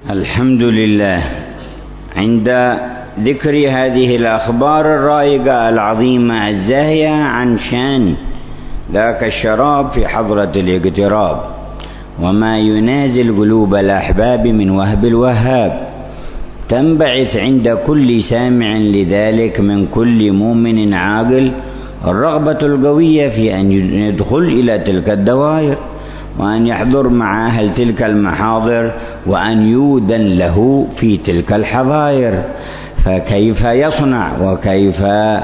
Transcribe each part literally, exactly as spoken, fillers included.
الحمد لله. عند ذكر هذه الأخبار الرائقة العظيمة الزاهية عن شان ذاك الشراب في حضرة الاقتراب وما ينازل قلوب الأحباب من وهب الوهاب، تنبعث عند كل سامع لذلك من كل مؤمن عاقل الرغبة القوية في أن يدخل إلى تلك الدوائر وأن يحضر مع أهل تلك المحاضر وأن يؤذن له في تلك الحظائر. فكيف يصنع وكيف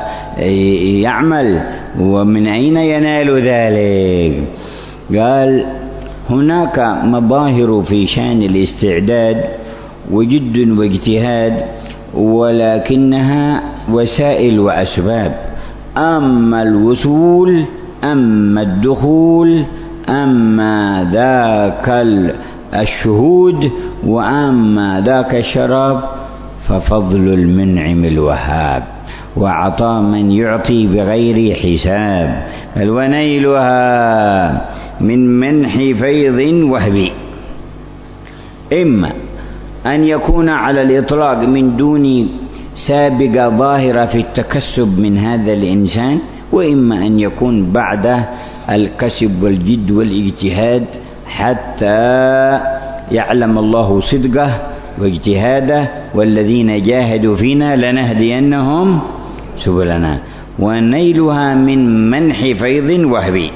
يعمل ومن أين ينال ذلك؟ قال هناك مظاهر في شأن الاستعداد وجد واجتهاد، ولكنها وسائل وأسباب. أما الوصول أما الدخول أما ذاك الشهود وأما ذاك الشراب ففضل المنعم الوهاب وعطاء من يعطي بغير حساب. ونيلها من منح فيض وهبي، إما أن يكون على الإطلاق من دون سابقة ظاهرة في التكسب من هذا الإنسان، وإما أن يكون بعد الكسب والجد والاجتهاد حتى يعلم الله صدقه واجتهاده. والذين جاهدوا فينا لنهدينهم سبلنا. ونيلها من منح فيض وهبي،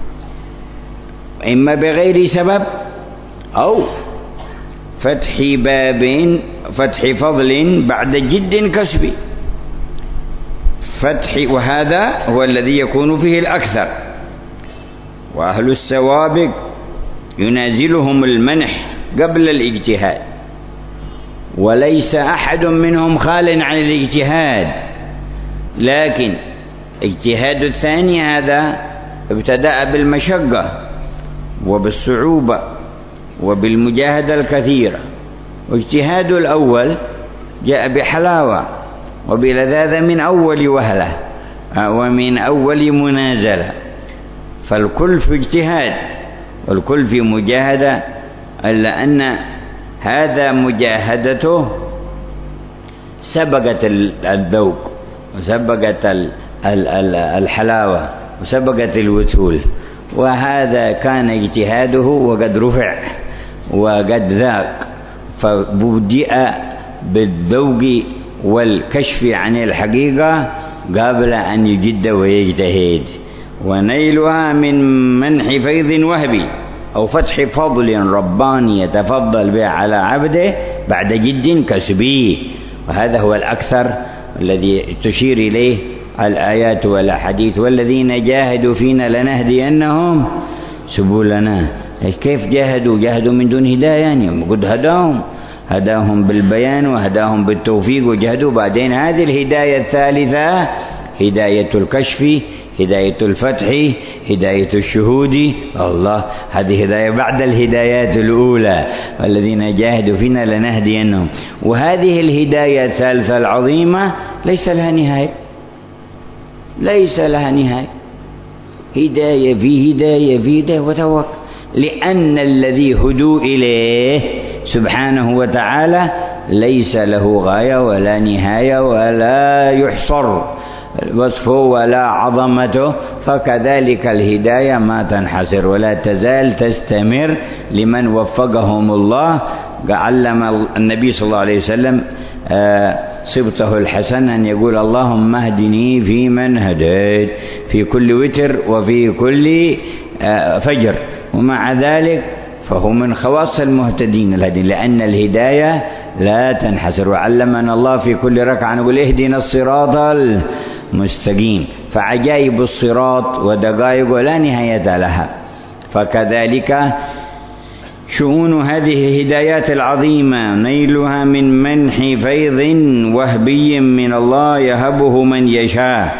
إما بغير سبب أو فتح باب فتح فضل بعد جد كسبي فتح، وهذا هو الذي يكون فيه الأكثر. وأهل السوابق ينازلهم المنح قبل الاجتهاد، وليس أحد منهم خال عن الاجتهاد، لكن اجتهاد الثاني هذا ابتدأ بالمشقة وبالصعوبة وبالمجاهدة الكثيرة، واجتهاد الأول جاء بحلاوة وبلذاذة من أول وهلة ومن أول منازلة. فالكل في اجتهاد والكل في مجاهدة، إلا أن هذا مجاهدته سبقت الذوق وسبقت الحلاوة وسبقت الوصول، وهذا كان اجتهاده وقد رفع وقد ذاق، فبدأ بالذوق والكشف عن الحقيقة قبل أن يجد ويجتهد. ونيلها من منح فيض وهبي أو فتح فضل رباني يتفضل به على عبده بعد جد كسبي، وهذا هو الأكثر الذي تشير إليه الآيات والأحاديث. والذين جاهدوا فينا لنهدينهم سبلنا. كيف جاهدوا؟ جاهدوا من دون هداية، يعني قد هداهم هداهم بالبيان وهداهم بالتوفيق وجهدوا. بعدين هذه الهداية الثالثة هداية الكشف، هداية الفتح، هداية الشهود. الله، هذه هداية بعد الهدايات الأولى. والذين جاهدوا فينا لنهدينهم. وهذه الهداية الثالثة العظيمة ليس لها نهاية، ليس لها نهاية. هداية في هداية في هداية وتوكل، لأن الذي هدوا إليه سبحانه وتعالى ليس له غاية ولا نهاية ولا يحصر وصفه ولا عظمته. فكذلك الهداية ما تنحصر ولا تزال تستمر لمن وفقهم الله. علم النبي صلى الله عليه وسلم صبته الحسن أن يقول اللهم اهدني في من هديت في كل وتر وفي كل فجر، ومع ذلك فهو من خواص المهتدين الهدين، لأن الهداية لا تنحسر. وعلمنا الله في كل ركعة نقول اهدنا الصراط المستقيم. فعجائب الصراط ودقائق لا نهاية لها. فكذلك شؤون هذه الهدايات العظيمة نيلها من منح فيض وهبي من الله يهبه من يشاء.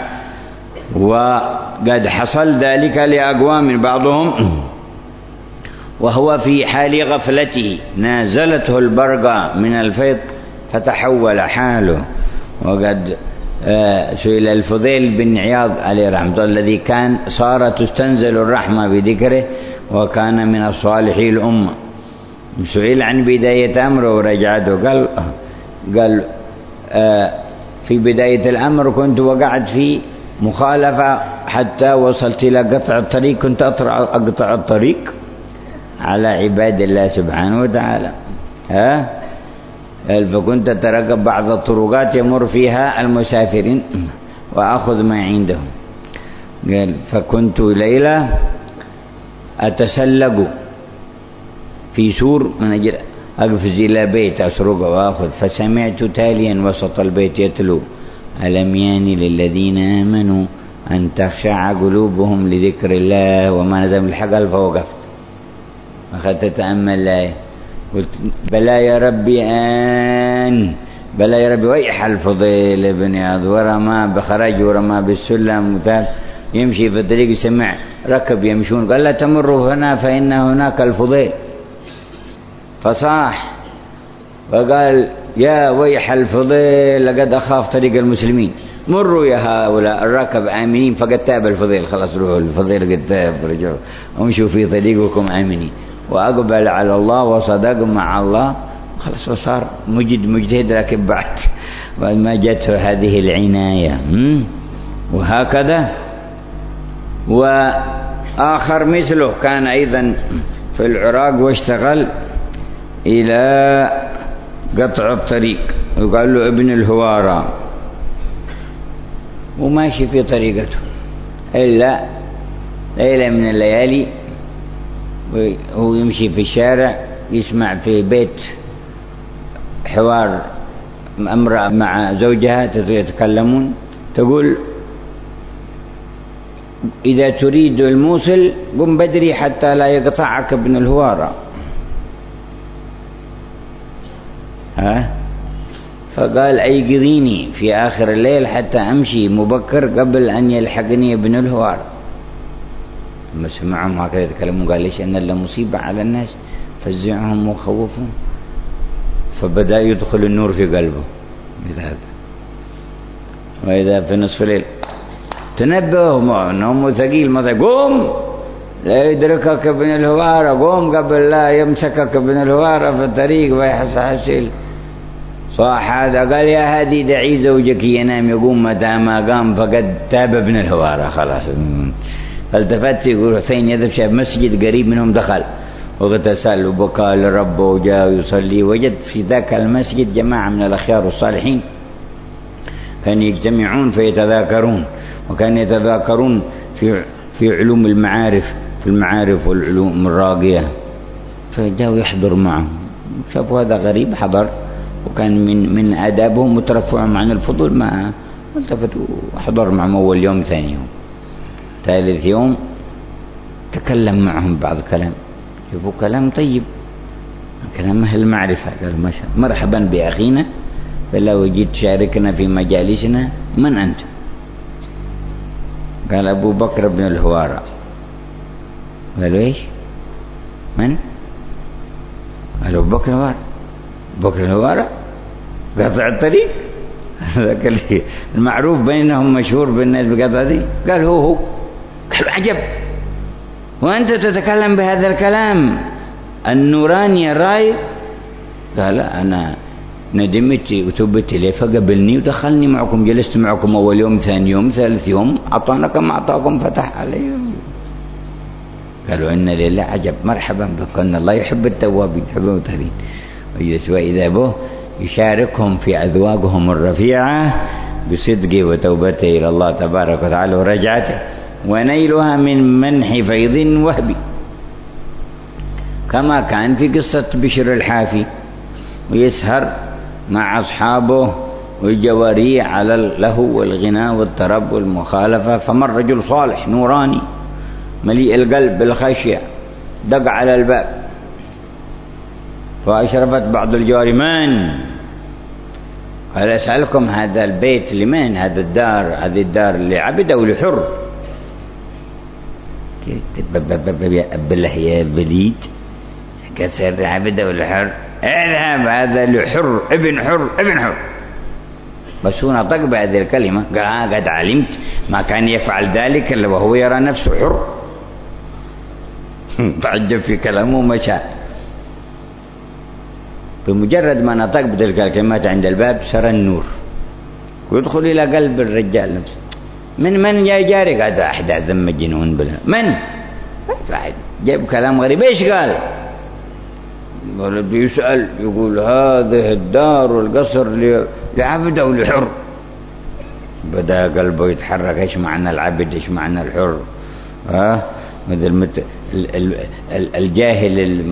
وقد حصل ذلك لأقوام بعضهم وهو في حال غفلته نازلته البرقة من الفيض فتحول حاله. وقد سئل الفضيل بن عياض عليه رحمة الله الذي كان صارت تستنزل الرحمة بذكره وكان من الصالحين الأمة، سئل عن بداية أمره ورجعته قال قال آه في بداية الأمر كنت وقعت في مخالفة حتى وصلت إلى قطع الطريق، كنت أقطع الطريق على عباد الله سبحانه وتعالى. ها فكنت أترقب بعض الطرقات يمر فيها المسافرين وأخذ ما عندهم. قال فكنت ليلة أتسلق في سور من أجل أقفز إلى بيت أسرق وأخذ، فسمعت تاليا وسط البيت يتلو ألم يان للذين آمنوا أن تخشع قلوبهم لذكر الله وما نزل الحق، فوقفت أخذت أتأمل الآية قلت بلى يا ربي آن بلى يا ربي. ويح الفضيل بن عياض ورمى بخرج ورمى بالسلم وتاب يمشي في الطريق يسمع ركب يمشون، قال لا تمروا هنا فإن هناك الفضيل، فصاح وقال يا ويح الفضيل لقد أخاف طريق المسلمين، مروا يا هؤلاء الركب آمنين. فقد تاب الفضيل، خلاص روحوا الفضيل قد تاب، رجعوا امشوا في طريقكم آمنين. وأقبل على الله وصدق مع الله خلاص، وصار مجد مجتهد لكن بعد ما جته هذه العناية. وهكذا. وآخر مثله كان أيضا في العراق واشتغل إلى قطع الطريق، وقال له ابن الهوارة، وماشي في طريقته إلا ليلة من الليالي وهو يمشي في الشارع يسمع في بيت حوار امرأة مع زوجها يتكلمون، تقول إذا تريد الموصل قم بدري حتى لا يقطعك ابن الهوارة. ها فقال أيقظيني في آخر الليل حتى أمشي مبكر قبل أن يلحقني ابن الهوار. لما سمعهم هكذا يتكلمون قال ليش أن الله مصيبة على الناس فزعهم وخوفهم، فبدأ يدخل النور في قلبه بهذا. وإذا في نصف الليل تنبه نوم ثقيل ماذا قوم لا يدركك ابن الهوار، قوم قبل لا يمسكك ابن الهوار في الطريق ويحسحسل. صاح هذا قال يا هادي دعي زوجك ينام يقوم متى ما قام فقد تاب ابن الهوار خلاص. فالتفت يقول فين يذهب؟ شاف مسجد قريب منهم دخل واغتسل وبكى لربه وجاء يصلي. وجد في ذاك المسجد جماعة من الأخيار الصالحين كانوا يجتمعون فيتذاكرون، وكانوا يتذاكرون في في علوم المعارف في المعارف والعلوم الراقية. فجاءوا يحضر معهم، شافوا هذا غريب حضر، وكان من من آدابهم مترفعهم عن الفضول ما التفتوا وحضر معهم أول يوم ثاني يوم ثالث يوم تكلم معهم بعض كلام، شوفوا كلام طيب كلام أهل المعرفة. قال مرحبا بأخينا فلو جيت شاركنا في مجالسنا، من أنت؟ قال أبو بكر بن الهوارة. قالوا إيش؟ من؟ قال أبو بكر الهوارة. بكر الهوارة قطع الطريق ذاك المعروف بينهم مشهور بالناس بقطع دي. قال هو هو. قال عجب، وأنت تتكلم بهذا الكلام النوراني الراي؟ قال أنا ندمت وتوبت إليه فقبلني ودخلني معكم، جلست معكم أول يوم ثاني يوم ثالث يوم أعطانا كما أعطاكم فتح عليهم. قالوا إن لله عجب، مرحبا بك، أن الله يحب التوابين يحب المتهرين. وإذا به يشاركهم في أذواقهم الرفيعة بصدقه وتوبته إلى الله تبارك وتعالى ورجعته ونيلها من منح فيض وهبي، كما كان في قصة بشر الحافي ويسهر مع أصحابه والجواري على اللهو والغناء والطرب والمخالفة. فمر رجل صالح نوراني مليء القلب بالخشية دق على الباب، فأشرفت بعض الجواري من؟ قال أسألكم هذا البيت لمن؟ هذا الدار هذه الدار لعبد أو لحر؟ بالله يا بليد كسر عبد أو لحر؟ اذهب هذا لحر ابن حر ابن حر. بس هو نطق بهذه الكلمة قال قد علمت ما كان يفعل ذلك إلا وهو يرى نفسه حر. تعجب في كلامه ومشى. بمجرد ما نطق بتلك الكلمات عند الباب سرى النور ويدخل إلى قلب الرجال نفسه. من من جاي جارك؟ هذا أحد ذم الجنون بلا من واحد جاب كلام غريب. إيش قال؟ قال بيسأل يقول هذه الدار والقصر لعبد أو لحر؟ بدأ قلبه يتحرك. إيش معنى العبد؟ إيش معنى الحر؟ ها مثل الجاهل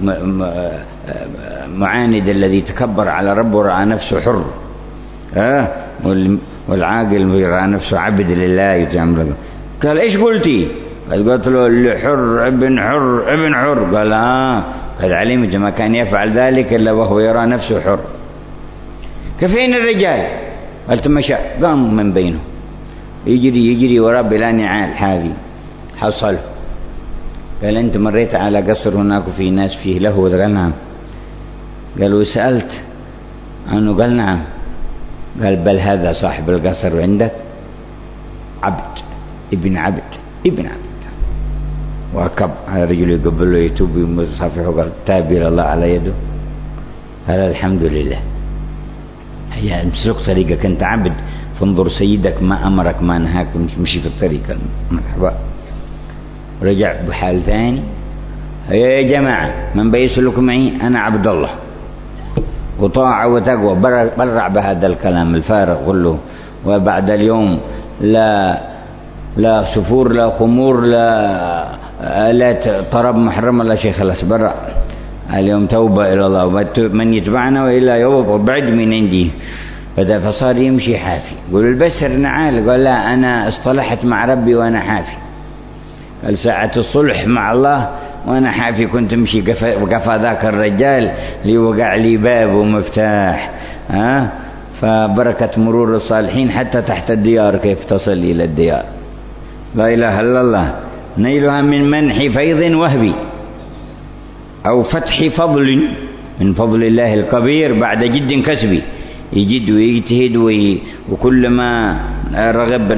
المعاند الذي تكبر على ربه رأى نفسه حر، ها والعاقل يرى نفسه عبد لله يتعامل. قال إيش قلتي؟ قال قلت له اللي حر ابن حر ابن حر. قال آه قد علمت ما كان يفعل ذلك إلا وهو يرى نفسه حر. كفين الرجال؟ قال تمشى قام من بينه يجري يجري وراه بلا نعال حاذي حصل. قال أنت مريت على قصر هناك وفي ناس فيه له؟ قال نعم. قال وسألت عنه؟ قال نعم. قال بل هذا صاحب القصر عندك عبد ابن عبد ابن عبد. وأكب على رجل يقبله يتوب ويصافحه. قال تاب إلى الله على يده. قال الحمد لله. هي امسك طريقك أنت عبد فانظر سيدك ما أمرك ما نهاك مشي في الطريق. مرحبا. رجع بحال ثاني. يا جماعة من بيسلك معي؟ أنا عبد الله وطاعة وتقوى. برع بهذا الكلام الفارغ كله. وبعد اليوم لا لا سفور لا خمور لا آلات طرب محرمة لا شيء. خلاص برع اليوم توبة إلى الله. من يتبعنا وإلا يوبا بعد من عندي. بدأ فصار يمشي حافي. قول البسر نعال. قال لا أنا اصطلحت مع ربي وأنا حافي. قال ساعة الصلح مع الله وأنا حافي كنت امشي قفا ذاك الرجال لي وقع لي باب ومفتاح. ها فبركة مرور الصالحين حتى تحت الديار كيف تصل إلى الديار. لا إله إلا الله. نيلها من منح فيض وهبي أو فتح فضل من فضل الله الكبير بعد جد كسبي. يجد ويجتهد وكلما رغب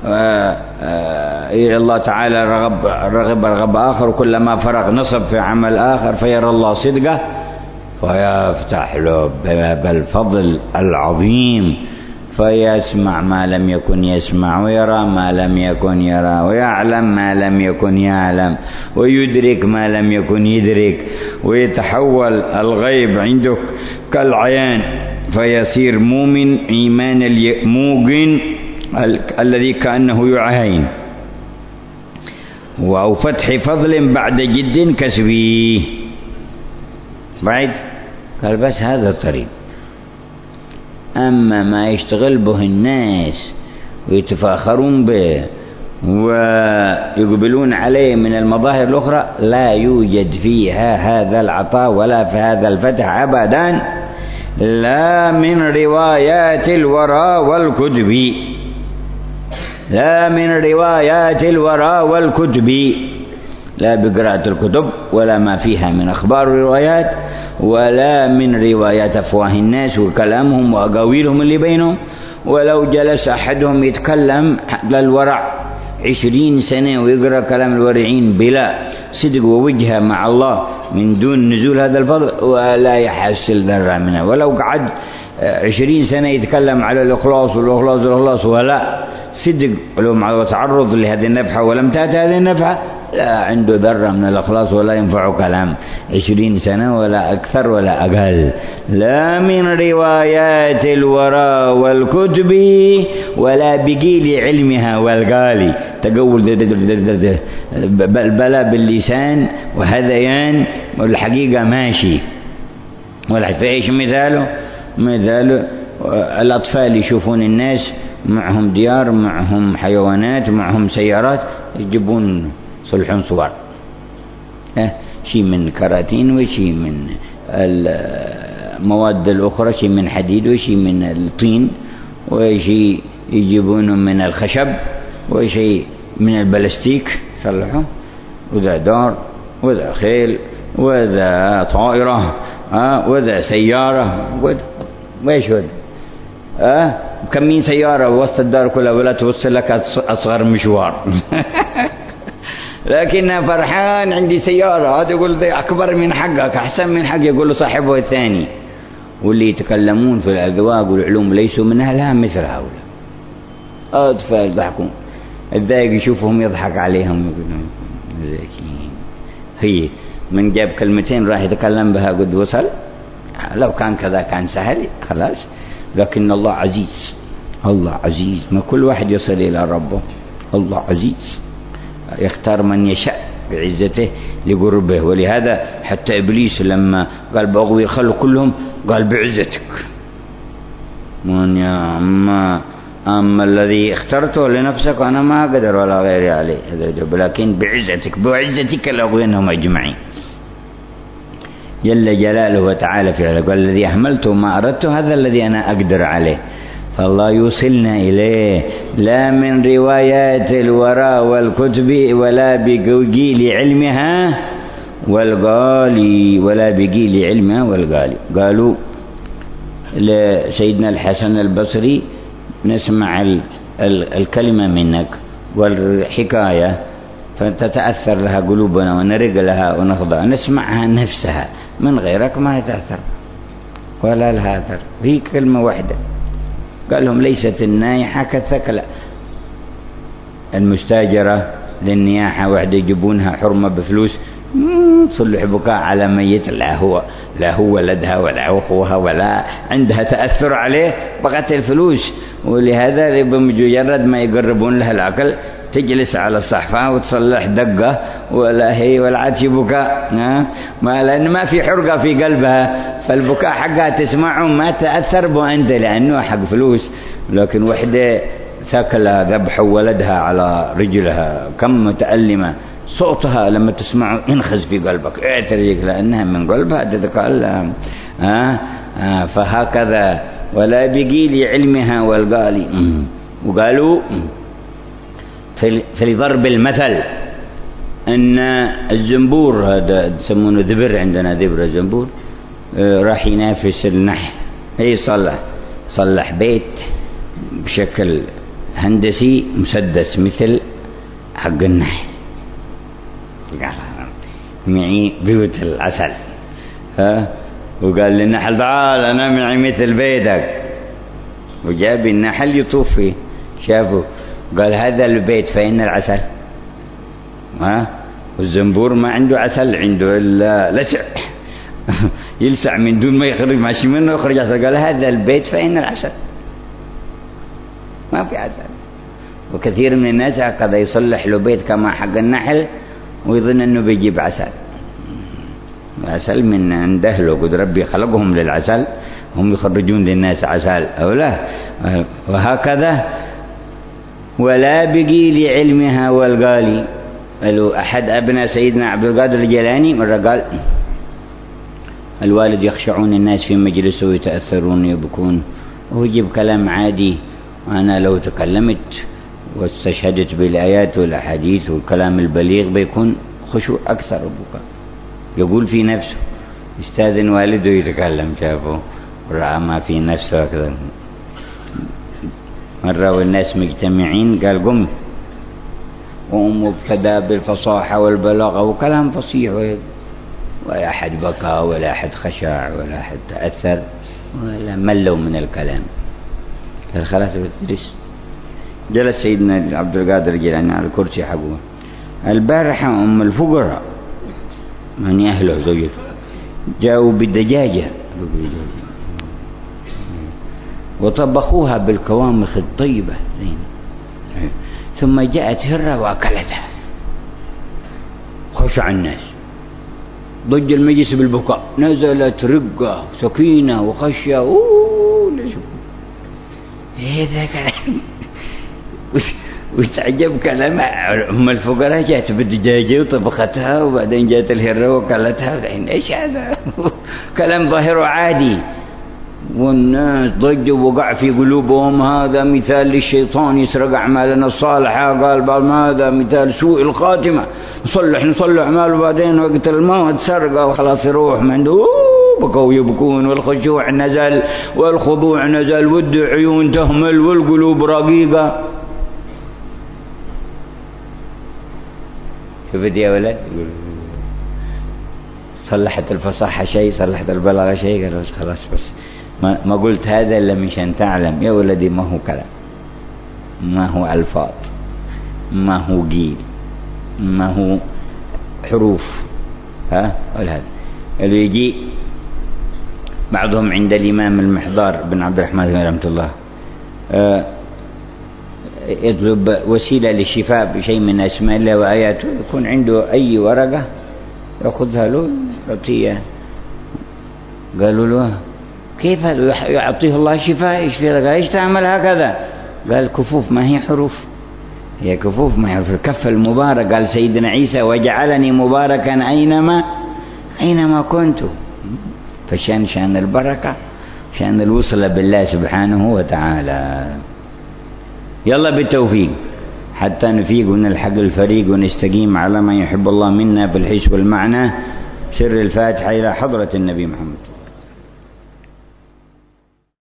إلى الله تعالى رغب رغب رغب آخر وكلما فرغ نصب في عمل آخر فيرى الله صدقه فيفتح له باب الفضل العظيم فيسمع ما لم يكن يسمع ويرى ما لم يكن يرى ويعلم ما لم يكن يعلم ويدرك ما لم يكن يدرك ويتحول الغيب عندك كالعيان فيصير مؤمن إيمان الموقن الذي كأنه يعاين. أو فتح فضل بعد جد كسبي. بعد قال بس هذا الطريق. أما ما يشتغل به الناس ويتفاخرون به ويقبلون عليه من المظاهر الأخرى لا يوجد فيها هذا العطاء ولا في هذا الفتح أبدا لا من روايات الورى والكتب لا من روايات الورى والكتب لا بقراءة الكتب ولا ما فيها من أخبار وروايات ولا من روايات أفواه الناس وكلامهم وأقاويلهم اللي بينهم. ولو جلس أحدهم يتكلم للورع عشرين سنة ويقرأ كلام الورعين بلا صدق ووجهة مع الله من دون نزول هذا الفضل ولا يحصل ذرة منه. ولو قعد عشرين سنة يتكلم على الإخلاص والإخلاص والإخلاص ولا صدق ولو مع تعرض لهذه النفحة ولم تأتي هذه النفحة لا عنده ذرة من الإخلاص ولا ينفع كلام عشرين سنة ولا أكثر ولا أقل. لا من روايات الورى والكتب ولا بقيل علمها والقالي تقول بلا باللسان وهذيان والحقيقة ماشي. ولا فايش مثاله؟ مثاله الأطفال يشوفون الناس معهم ديار معهم حيوانات معهم سيارات يجيبون صلحون صور اه شيء من كراتين وشيء من المواد الأخرى شيء من حديد وشيء من الطين وشيء يجيبونه من الخشب وشيء من البلاستيك صلحوا وذا دار وذا خيل وذا طائرة اه وذا سيارة وإيش هذا اه كم من سيارة وسط الدار كلها ولا توصل لك أصغر مشوار لكنها فرحان عندي سيارة. هذا يقول دي أكبر من حقك أحسن من حق يقول له صاحبه الثاني واللي يتكلمون في الأذواق والعلوم ليسوا من أهلها مثل هؤلاء أطفال يضحكون، الذايق يشوفهم يضحك عليهم يقولون زكين. هي من جاب كلمتين راح يتكلم بها قد وصل. لو كان كذا كان سهل خلاص، لكن الله عزيز، الله عزيز، ما كل واحد يصل إلى ربه. الله عزيز يختار من يشاء بعزته لقربه. ولهذا حتى إبليس لما قال بأغوي الخلق كلهم قال بعزتك من يا أما أما الذي اخترته لنفسك أنا ما أقدر ولا غيري عليه، لكن بعزتك بعزتك لأغوينهم أجمعين جل جلاله وتعالى في علاه. قال الذي أهملته ما أردته هذا الذي أنا أقدر عليه. فالله يوصلنا إليه لا من روايات الوراء والكتب ولا بقيل علمها والغالي ولا بقيل علمها والغالي. قالوا لسيدنا الحسن البصري نسمع ال ال الكلمة منك والحكاية فتتأثر لها قلوبنا ونرق لها ونخضع، نسمعها نفسها، من غيرك ما يتأثر ولا لها أثر. هي كلمة واحدة. قال لهم ليست النائحة كالثكلى المستاجرة للنياحة، واحدة يجيبونها حرمة بفلوس تصلح بكاء على ميت، لا هو لا هو ولدها ولا أخوها ولا عندها تأثر عليه، بقت الفلوس. ولهذا بمجرد ما يقربون لها العقل تجلس على الصحفة وتصلح دقة ولا هي ولا عاد بكاء، ما لأن ما في حرقة في قلبها، فالبكاء حقها تسمعه ما تأثر به أنت لأنه حق فلوس. لكن وحدة ثكلى ذبح ولدها على رجلها كم متألمة، صوتها لما تسمعه ينخز في قلبك اعتريك لأنها من قلبها تتكلم. آه آه فهكذا ولا بقيل علمها والقالي. وقالوا في ضرب المثل أن الزنبور هذا يسمونه ذبر، عندنا ذبر الزنبور، راح ينافس النحل. هي صلح صلح بيت بشكل هندسي مسدس مثل حق النحل، معي بيوت العسل. ها وقال للنحل تعال أنا معي مثل بيتك، وجاب النحل يطوف فيه، شافوا قال هذا البيت فإن العسل. ها والزنبور ما عنده عسل، عنده إلا لسع يلسع من دون ما يخرج، ماشي منه يخرج عسل. قال هذا البيت فإن العسل، ما في عسل. وكثير من الناس هكذا يصلح له بيت كما حق النحل ويظن أنه بيجيب عسل. عسل من عند أهله، قد ربي خلقهم للعسل، هم يخرجون للناس عسل أو لا. وهكذا ولا بقي لعلمها والقالي. قالوا أحد أبناء سيدنا عبد القادر الجيلاني مرة قال الوالد يخشعون الناس في مجلسه ويتأثرون يبكون، وهو يجيب كلام عادي، وأنا لو تكلمت واستشهدت بالآيات والأحاديث والكلام البليغ بيكون خشوع أكثر بكاء. يقول في نفسه يستاذن والده يتكلم، شافه رأى ما في نفسه أكثر. مرة والناس مجتمعين قال قم، وهم ابتدى بالفصاحة والبلاغة وكلام فصيح، ولا أحد بكى ولا أحد خشع ولا أحد تأثر ولا ملوا من الكلام. قال خلاص بتدرس. جلس سيدنا عبد القادر الجيلاني على الكرسي حقه. البارحة أم الفقراء من أهله زوجته جاءوا بالدجاجة وطبخوها بالكوامخ الطيبة، ثم جاءت هرة وأكلتها. خشع الناس، ضج المجلس بالبكاء، نزلت رقة سكينة وخشية. أوه هذا كلام وتعجب كلام أم الفقراء. جاءت بالدجاجة وطبختها وبعدين جاءت الهرة وكلتها. بعدين إيش هذا؟ كلام ظاهره عادي، والناس ضجوا ووقع في قلوبهم هذا مثال للشيطان يسرق أعمالنا الصالحة. قال بعض هذا مثال سوء الخاتمة، نصلح نصلح أعمال وبعدين وقت الموت سرقة وخلاص يروح من عنده. بكوا يبكون، والخشوع نزل والخضوع نزل والعيون تهمل والقلوب رقيقة. شفت يا ولد؟ صلحت الفصاحة شيء، صلحت البلاغة شيء، قال بس خلاص بس ما, ما قلت هذا إلا مشان تعلم يا ولدي ما هو كلام، ما هو ألفاظ، ما هو قيل، ما هو حروف. ها هذا اللي يجي بعضهم عند الإمام المحضار بن عبد الرحمن رحمة الله أه يطلب وسيلة للشفاء بشيء من أسماء الله وآياته، يكون عنده أي ورقة يأخذها له يعطيه. قالوا له كيف يعطيه الله شفاء يشفي؟ قال ايش تعمل هكذا؟ قال كفوف ما هي حروف، هي كفوف ما هي حروف. الكف المبارك قال سيدنا عيسى وجعلني مباركا أينما أينما كنت. فشان شان البركة، شان الوصل بالله سبحانه وتعالى. يلا بالتوفيق حتى نفيق ونلحق الفريق ونستقيم على ما يحب الله منا في الحس والمعنى. سر الفاتحة إلى حضرة النبي محمد.